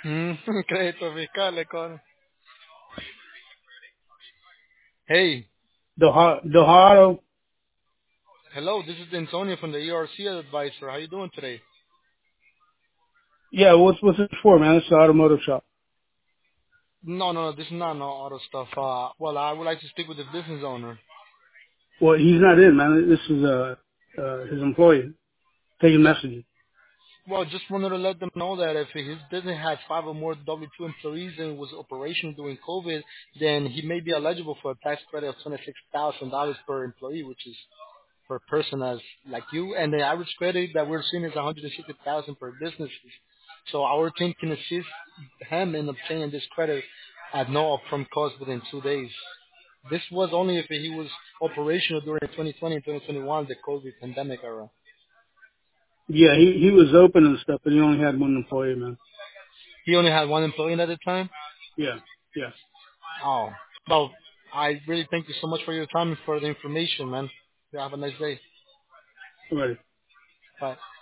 Crédito fiscal, con. Hey, Dojado. hello, this is Antonio from the ERC advisor. How you doing today? Yeah, what's it for, man? It's an automotive shop. No, no, no, this is not no auto stuff. Well, I would like to speak with the business owner. Well, he's not in, man. This is his employee taking messages. Well, just wanted to let them know that if his business had 5 or more W-2 employees and was operational during COVID, then he may be eligible for a tax credit of $26,000 per employee, which is per person as like you. And the average credit that we're seeing is 160,000 per business. So our team can assist him in obtaining this credit at no upfront cost within 2 days. This was only if he was operational during 2020 and 2021, the COVID pandemic era. Yeah, he was open and stuff, but he only had one employee, man. He only had one employee at the time. Yeah, yeah. Oh, well, I really thank you so much for your time and for the information, man. You have a nice day. Alrighty. Bye.